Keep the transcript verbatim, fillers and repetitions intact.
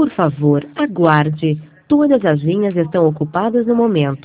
Por favor, aguarde. Todas as linhas estão ocupadas no momento.